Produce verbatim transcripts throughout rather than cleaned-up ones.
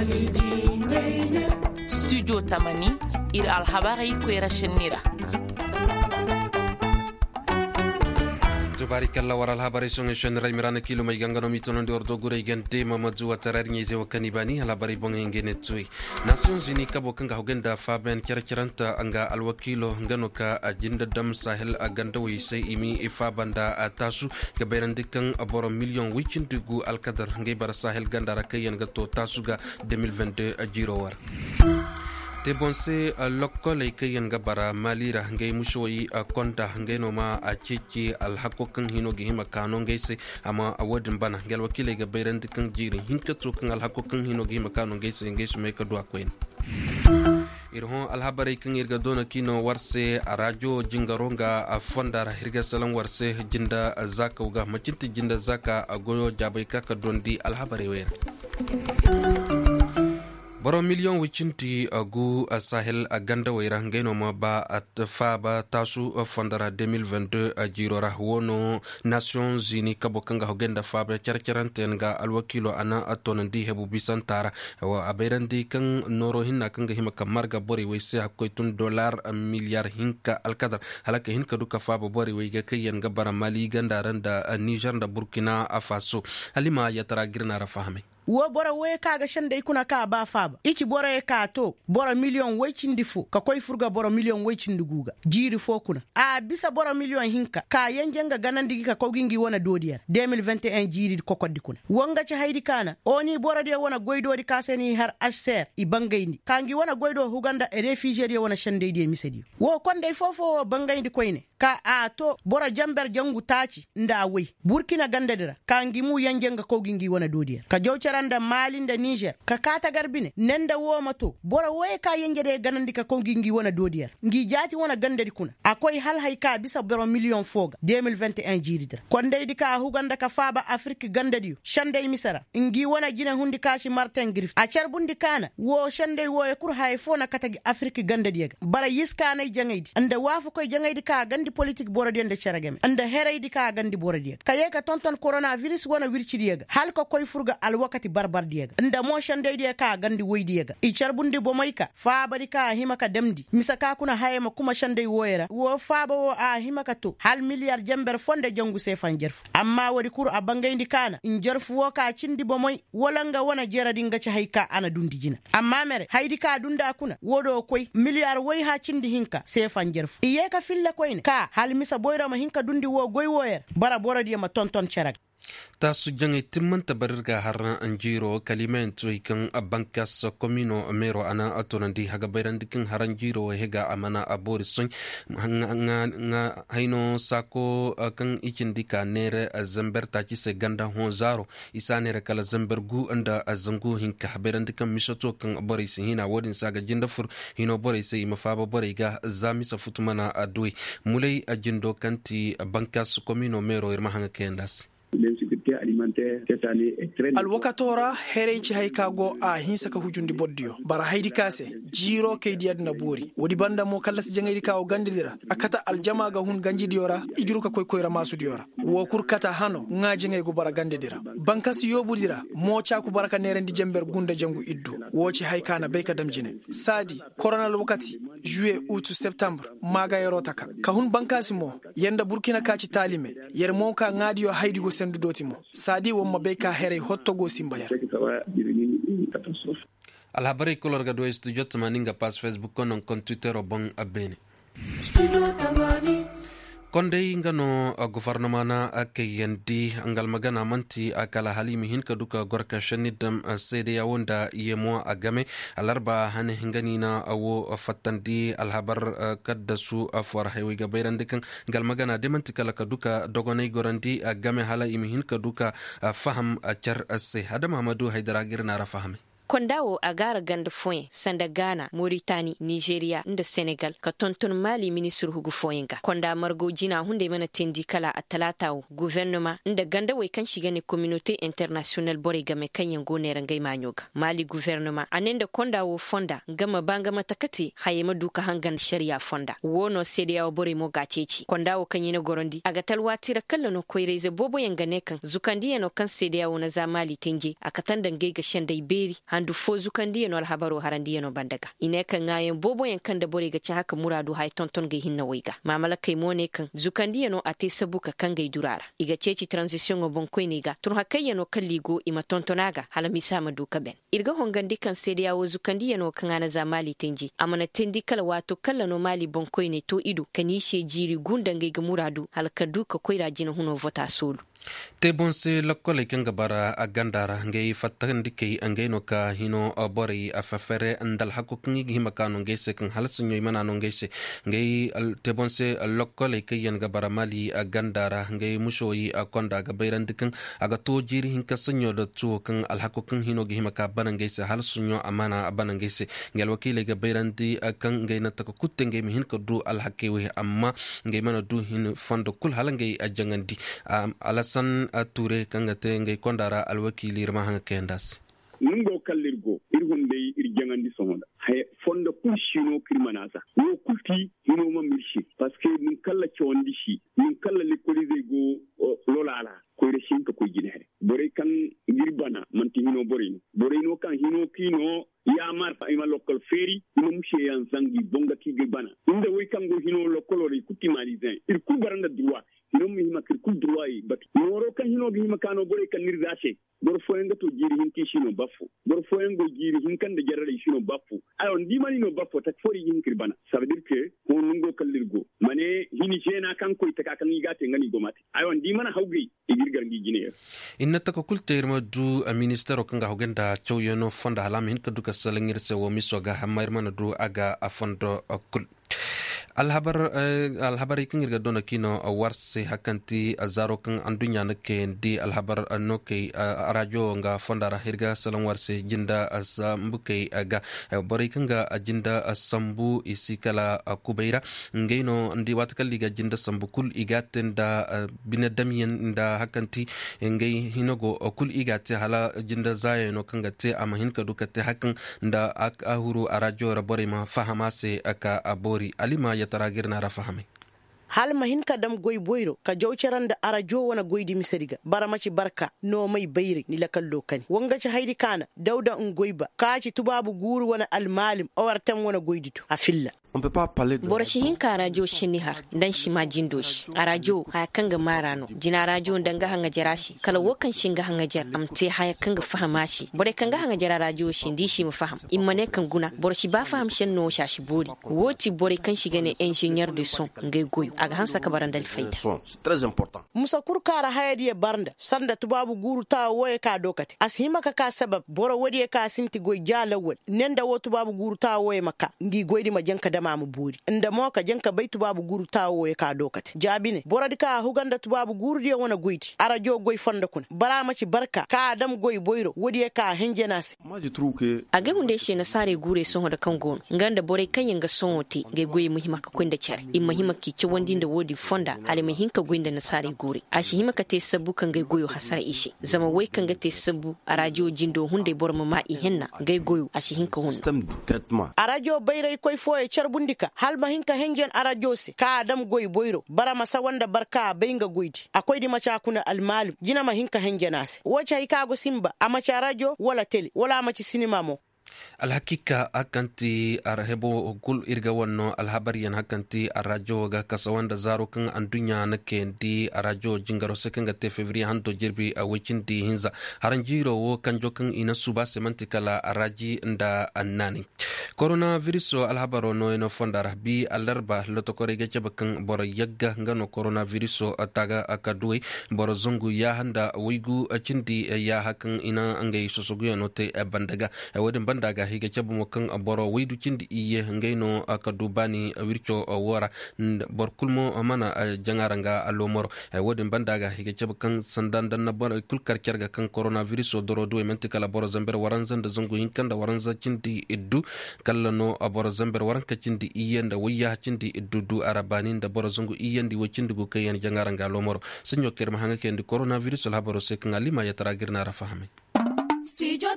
studio tamani ir alhabari kwera shinira Barikalla waral habari songe shenrai mirana kilo mai gangano mitono ndi ordo gure igente mamadu watarari nyeze wakanibani halabari bonge ingene tsui Nations Unies kabo kanga hogenda faben kira kiranta anga alwakilo ngano ka ajinda dam sahel aganda wise imi ifabanda atasu gaberandikan aboro million wichin dugu alkadar ngai bara sahel gandara kayen gato tasuga deux mille vingt-deux ajiro war te bonse lokole kayen gabara malira ngay mushoyi konta ngay noma a cici alhako kan hino gi hima kano ngay se ama awadin bana gel wakile ga bayran kan jiri hinka to kan alhako kan hino gi hima kano ngay se ngay sume ka do akwen irhon alhabari kan irga dona kino warse a radio jingaronga a fondara hirga salan warse jinda zaka uga macinti jinda zaka a goyo jabai kaka dondi alhabari wer boro million wicinti agu sahel aganda waira ngeno ma ba at faba tasu fondara deux mille vingt-deux ajirora wono Nations Unies kabo kanga hogenda faba charcharanten ga alwakilo ana atonandi hebu bisantara wa aberandi kan noro hinna kanga hima kamarga bori wese hakoitun dollar miliyar hinka alkadar halaka hinka duka faba bori wege kayen ga bara mali gandaran da Niger da Burkina Faso halima ya tara girna rafahame wo bora we kaga shanda ikuna ka ba faba ichi bora e ka to bora million wecin difu ka koy furga bora million wecin duguga jiri fo kuna a bisa bora million hinka ka yenjenga ganandigi ka kogingi wona dodiyar deux mille vingt et un jiri kokoddi kuna wonga ci haydi kana oni bora de wona goydo di kaseni har asser i bangayni kangi wona goydo huganda e réfugié de wona shande di misedi wo konde fofo bangayndi koyne ka a to bora jamber jangu taci nda wey Burkina gandadira kangi mu yenjenga kogingi wona dodiyar ka jawcara da Mali da Niger ka kata garbine nenda wo mato bora waye ka yengede ganandi ka kongingi wona dodiyar ngi jati wona gandadi kuna akoy hal hayka bisa boro million foga deux mille vingt et un jiridra konde di ka huganda ka faba Afrique gandadi shande misara ngi wona jina hundi kashi Martin Griff a charbundi kana wo shande wo e kur hay fona katagi Afrique gandadi bara yiska nay jangaydi anda wafu koy jangaydi ka gandi politique bora de charagame anda heraydi ka gandi bora de kayeka tonton coronavirus wona wirchidi hal ko koy furga al wakati barbar diega nda motion dai dia ka gandi woy diega i charbundi bo moyka fa bari ka himaka damdi misaka kuna hayema kuma shandai woyera wo fa bo a himaka to hal miliyar jamber fonde jangu se fanjerfu amma wadi kur a bangayndi kana in jerfu wo ka cindi bo moy wolanga wona jera dinga ci hayka ana dundi jina amma mere haydi ka dunda kuna wodo koy miliyar woy ha cindi hinka se fanjerfu iye ka fille koyne ka hal misa boyra ma hinka dundi wo goy woyer bara bora dia ma tonton charag tasu jangai timman tabarga harna anjiro kalimento ikan bankas komino mero ana atonandi haga bayrandikin haranjiro hega amana aborison nga nga haino sako kan ikindika nere zamber taki se ganda honzaro isanere kala zambergu anda azangu hinka bayrandikan misoto kan aborisi hina wodin saga jindafur hino borisi mafaba boriga zamisa futumana adui mulai ajindo kanti bankas komino mero irmahanga kendas l'insécurité alimentaire cette année est très alwakatora hereyci haykago a hinsaka hujundi boddiyo bara haydi kase jiro kaydi adna bori wodi banda mo kala si jangaydi kawo gandidira akata aljama ga hun ganjidiyora ijuruka koy koyra masudiyora wo kurkata hano ngaji ngay go bara gandidira bankas yobudira mo ciaku baraka nerendi jember gunda jangu iddu woci haykana beyka damjine sadi corona wakati juillet août septembre maga yorotaka ka hun bankas mo yenda burkina kaci talime yer mo ka ngadiyo haydi go sendu dotimo sadi womma be ka here hottogo simbaya alhabari kolor ga do studio tamaninga pas Facebook konon kon Twitter o bon abene konde ngano gouvernement na akayendi angal magana manti akala halimi hinka duka gorka shanidam sede ya wonda yemo agame alarba hane hingani na awo fatandi alhabar kaddasu afwar haywi ga bayrandikan ngal magana de manti kala duka dogonay gorandi agame hala imi hinka duka faham char se hada Mamadou Haidara girna ra fahame kondawo a gara ganda foyen sanda Ghana, Mauritanie, Nigeria, nda Senegal ka tonton Mali ministre hugu foyenga konda margo jina hunde mana tendi kala a talatawo gouvernement nda ganda way kan shiga ne communauté internationale bore game kan yango ne rangai manyoga Mali gouvernement anenda kondawo fonda gama banga matakati hayema duka hangan sharia fonda wono sedia bore mo gaceci kondawo kan yina gorondi aga talwatira kala no koyreze bobo yanga ne kan zukandi no kan sedia wona za Mali tenje akatanda ngega shandai beri andu fozu kan diye no alhabaro harandiye no bandaga ine kan ngayen bobo yan kan da bore ga ci haka muradu hay tonton ga hinna waiga mamala kai mone kan zukandiye no ate sabuka kan ga durara iga ceci transition go bonko ne ga tur hakayya no kalligo ima tontonaga hala misama duka ben irga hongandi kan sediya wo zukandiye no kan ana zamali tenji amana tendi kala wato kala no mali bonko ne to idu kanishe jiri gundange ga muradu halka duka koira jina huno vota solo te bonse lokole kenga bara agandara ngei fatandi kei angei no ka hino bori afafere andal hakko kingi himakano ngei se kan halsunyo imana no ngei se ngei te bonse lokole kei yanga bara mali agandara ngei mushoyi akonda ga bayrandikan aga to jiri hinka sanyo da tu kan alhakko kan hino gi himaka bana ngei se halsunyo amana bana ngei se ngel wakile ga bayrandi kan ngei na taka kutte ngei mi hinka du alhakewe amma ngei mana du hin fondo kul halangei ajangandi ala san ature kangate ngay kondara alwakili rama hanga kendas nungo kallirgo irhunde irjangandi sonda hay fonda kushino krimanasa wo kulti hino ma mirshi parce que nun kala chondi shi nun kala lekolize go lolala ko reshin ko jinere bore kan girbana manti hino borino borino kan hino kino ya marta ima local feri ino mushe yan zangi bonga ki girbana inde way kan go hino locolori kuti malizin ir ku baranda droit hino mi hima kir ku droit but noro kan hino gi hima kano bore kan nirzashe bor foyenga to jiri hinki shino bafu bor foyengo jiri hinkan de jarale shino bafu ayo ndimani no bafu tak fori hinkir bana ça veut dire que on ngo kallirgo mane hini jena kan ko itaka kan igate ngani gomati ayo ndimana hawgi igirgar ngi jine inna ta ko kulterma du ministero kanga hogenda chowyono fonda halam hin kaduka salangir se wo misoga hamayr mana du aga afondo kul alhabar alhabar ikingirga dona kino warse hakanti azaro kan andunya nake di alhabar noke arajo nga fondara hirga salam warse jinda asambuke aga bari kanga jinda asambu isikala kubaira ngaino ndi watkaliga jinda sambukul igatenda binadamiyan nda hakanti ngai hinogo kul igate hala jinda zayeno kanga te amahin kadukate hakan nda ahuru arajo rabore ma fahamase aka abori alima taragir na rafahame hal mahin kadam goy boyro ka jawcharan da arajo wana goydi misariga baramaci barka no mai bayri ni lakal lokani wanga ci haydi kana dauda un goyba kaci tubabu guru wana almalim awartam wana goyditu afilla on peut pas parler de Borashi hinka radio shini har dan shi ma jindoshi a radio haya kanga marano jina radio danga hanga jarashi kala wokan shinga hanga jar amte haya kanga fahamashi bore kanga hanga jara radio shindi shi mu faham immane kan guna Borashi ba faham shen no shashi bori woti bore kan shiga ne engineer de son ngai goyo aga hansa ka barandal faida c'est très important musa kurkara hayadi barnda sanda tubabu guru ta woye ka dokati ashima ka ka sabab boro wodi ka sinti goy jalawol nenda wo tubabu guru ta woye maka ngi goydi ma janka dama mu buri inda mo ka janka bai tubabu guru ta woye ka dokati jabine boradi ka huganda tubabu guru de wona goydi arajo goy fonda kun bara maci barka ka adam goy boyro wodi ka henjenasi moi je trouve que aga hunde she na sare gure son da kan gon nganda bore kan yanga son wote ga goy muhimma ka kwenda chare in muhimma ki ci wandi da wodi fonda ale mai hinka gwinda na sare gure a shi himaka te sabu kan ga goyo hasara ishe zama wai kan ga te sabu arajo jindo hunde bor ma i henna ga goyo a shi hinka hun système de traitement arajo bayrai koy foye charbundika halma hinka hengen arajo se ka adam goy boyro bara masa wanda barka baynga goydi akoy di macha kuna almalim jina ma hinka hengenasi wacha ikago simba amacha radio wala tele wala amachi cinema mo alhakika akanti arhebo gul irga wonno alhabariyan hakanti arajo ga kasawanda zaro kan andunya nake ndi arajo jingaro sekanga te fevrier hando jirbi a wicindi hinza haranjiro wo kanjo kan ina suba semantikala araji nda annani coronavirus alhabaro no eno fondara bi alarba lotokore ga jabakan boro yagga ngano coronavirus ataga akadui boro zongu ya handa wigu cindi ya hakan ina angai sosogu no te bandaga wadin daga higa cabu mo kan boro widu cindi iye ngaino akadubani wircho wora bor kulmo mana jangaranga alomoro wodin bandaga higa cabu kan sandan dan na bor kul karkerga kan coronavirus doro do mentikala boro zamber waranzan da zongo hinkanda waranza cindi iddu kallano boro zamber waranka cindi iye nda wiya cindi iddu du arabani da boro zongo iye ndi wocindi go kayan jangaranga alomoro sinyo kerma hanga kendi coronavirus la boro sekan alima yataragirna rafahame Studio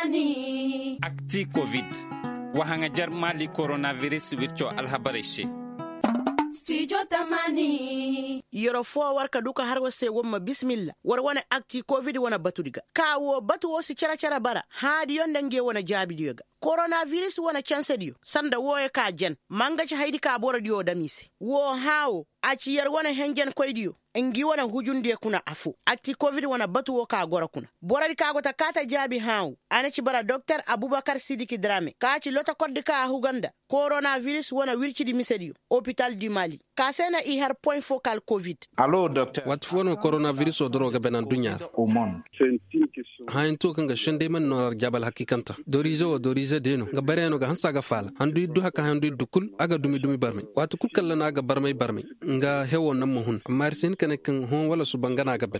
Tamani Akti Covid Wahanga jar mali coronavirus wircho alhabareshe Studio Tamani. Yoro fo warka duka har wase womma bismillah war wana akti covid wana batudiga kawo batu wosi cara cara bara haadi yondange wana jabi diyoga coronavirus wana chance diyo sanda woye ka jen manga ci haydi ka bora diyo damisi wo hawo aci yar wana hengen koy diyo engi wana hujunde kuna afu akti covid wana batu wo ka gora kuna borari ka gota kata jabi hawo anaci bara docteur Abubakar Sidiki Drame ka ci lota kodde ka huganda coronavirus wana wirci di misediyo hôpital du Mali ka sena i har point focal covid. Allo docteur wat fono coronavirus o droga benan dunyar au monde hayin to kanga shende man no jabal hakikanta dorizo o dorizo deno ga bareno ga hansa ga fala handu du haka handu dukul aga dumi dumi barmai watu kul kallana ga barmai barmai nga hewo nan mohun amma sin kana kan hon wala su bangana ga ben.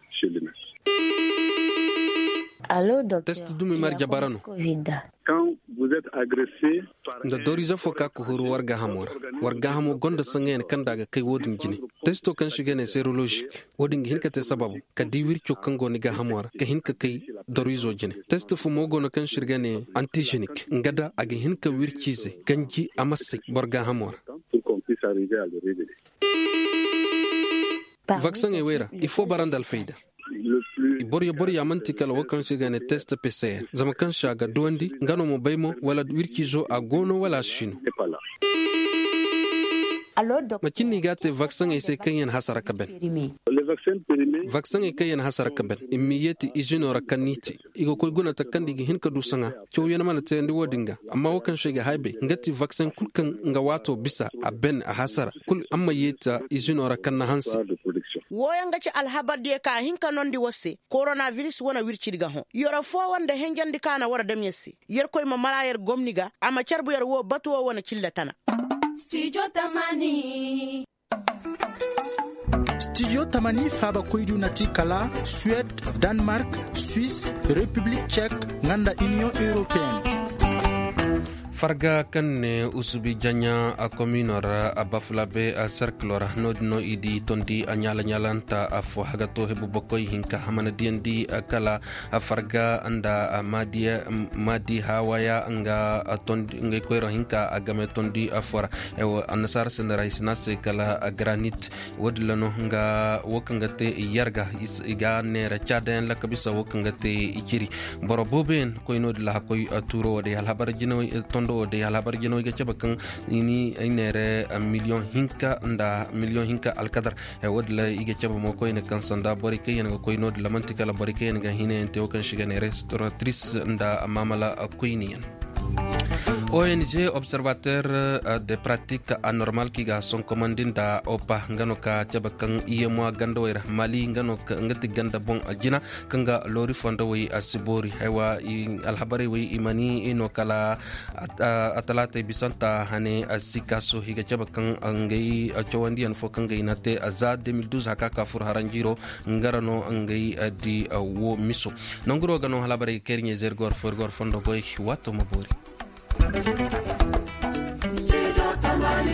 Allo docteur test dumi mar jabarano quand vous êtes agressé da dorizo foka ko huru warga hamora warga hamo gonda sangen kanda ga kai wodin jini testo kan shiga ne serologique wodin hinka te sababu ka diwir kango ni ga hamora ka hinka kai dorizo jini testo fu mogo no kan shiga ne antigenique ngada aga hinka wirkize ganji amasse borga hamora pour qu'on puisse arriver à le révéler. Vaccin e wera il faut barandal fayda borya borya mantikal wakan shiga ne test P C R zama kan shaga duwandi ngano mo baymo wala wirkizo a gono wala shino makini gate vaccin e se kanyen hasara kaben Le vaccin périmé vaccin e kanyen hasara kaben immiyati izino rakaniti igo koy guna takandi gi hinka du sanga cew yana mana tendi wodinga amma wakan shiga haybe ngati vaccin kulkan nga wato bisa a ben a hasara kul amma yeta izino rakanna hansi woyanga ci alhabar de ka hinka nondi wosse coronavirus wana wircidiga ho yoro fo wanda henjandi kana wara dem yessi yer koy ma marayer gomniga ama carbu yer wo batu wo wana cillatana. Studio Tamani. Studio Tamani faba koydu nati kala Suède, Danemark, Suisse, République tchèque, nganda Union européenne. farga kanne usubi janya a communora a baflabe a cerclora no no idi tondi a nyala nyalanta a fo hagato hebu bokoy hinka hamana diendi a kala a farga anda a madia madi hawaya anga a tondi ngai koyro hinka a game tondi a fora e anasar senera isnase kala a granit wodlano nga wokangate yarga is iga nera chaden la kabisa wokangate ikiri boro boben koyno la koy turo de halhabar jino tondo de halabar jeno ga cabakan ini ainere million hinka nda million hinka alkadar e wadla iga caba mo koy ne kan sanda bari kay en koy no de lamantika la bari kay en ga hine ente o kan shiga ne restauratrice nda mamala koynian. O N G observateur de pratique anormal ki ga son commandinda opa ngano ka cabakan iyemo gando era mali ngano ka ngati ganda bon ajina kanga lori fonda wi asibori haywa alhabari wi imani ino kala atalata bisanta hane asikaso higa cabakan ngai chawandi an fokanga inate azad deux mille douze haka ka fur haranjiro ngarano ngai di wo miso nongro gano halabari kernye zergor forgor fondo goy wato mabori. Studio Tamani.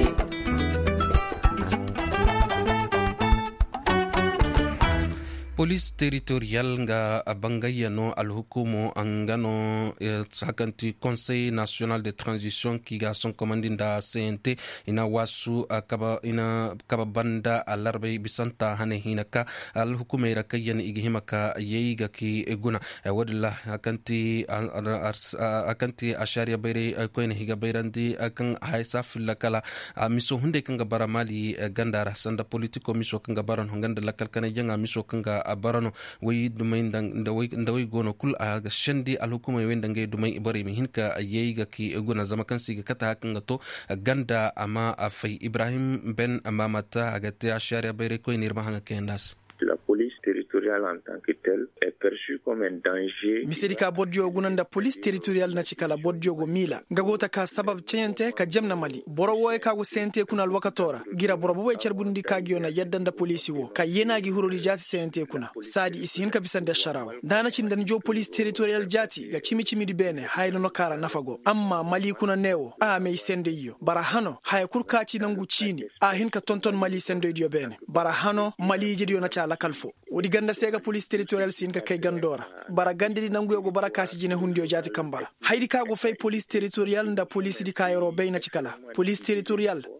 Police territorial nga abangayano alhukumo angano sakanti Conseil national de transition ki ga son commandinda C N T ina wasu akaba ina kababanda alarbe bisanta hane hinaka alhukume rakayan igihimaka yeiga ki eguna wadla akanti akanti asharia bayre koine higa bayrandi akan haisa filakala miso hunde kanga baramali gandara sanda politiko miso kanga baran honganda lakal kana janga miso kanga a barano way dumay ndaway ndaway gono kul a ga shandi alhukuma wenda ngay dumay ibari mi hinka yeyiga ki gona zama kansi ga kata kanga to ganda ama afay Ibrahim Ben Amamata agate ashari bayre ko nirma hanga kendas. La police territoriale en tant que telle est perçue comme un danger. Miserika bodjo gunanda police territoriale na chikala bodjo go mila ngagota ka sabab chente ka jamna mali boro woy ka go sente kuna wakatora gira boro boy cerbundi ka giona yaddanda police wo ka yena gi hurodi jati sente kuna sadi isin ka bisande sharawa dana cindan jo police territoriale jati ga chimi chimi di bene hayno no kara nafago amma mali kuna newo a me sende yo barahano hay kurkaci nangu chini a hinka tonton mali sende dio bene barahano mali jidi na la kalfo wodi ganda sega police territorial sin ka kay gandora bara gandidi nanguyo go bara kasi jine hundio jati kambara haydi kago fay police territorial nda police di kayro bayna cikala police territorial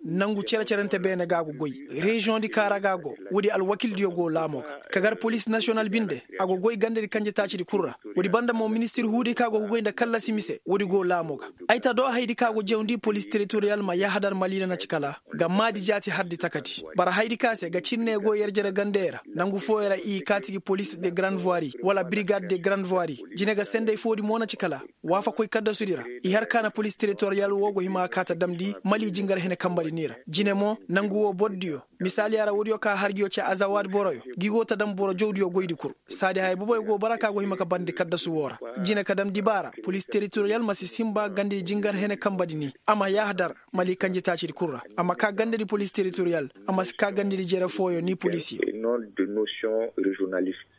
nangu cera cerante bene gago goy région di kara gago wodi al wakil diogo lamoka kagar police national binde ago goy gande di kanje taci di kurra wodi banda mo ministre hudi kago goynda kala simise wodi go lamoka ayta do haydi kago jewndi police territorial ma ya hadar malina na cikala ga madi jati haddi takati bara haydi kase ga cinne go yerjere gandera nangu foyera i katigi police de grande voirie wala brigade de grande voirie jinega sende fodi mona cikala wafa koy kadda sudira i har kana police territorial wogo hima kata damdi mali jingar hene kambali nira jinemo nangu wo boddio misali ara wodi ka hargiyo ci azawad boroyo gigo ta dam boro jowdiyo goydi kur sadi hay boboy go baraka go hima ka bandi kadda su wora jine kadam dibara police territorial masi simba gande jingar hene kambadi ni ama yahdar mali kanje taci kurra ama ka gande di police territorial ama ka gande di jere foyo ni police non de notion régionaliste.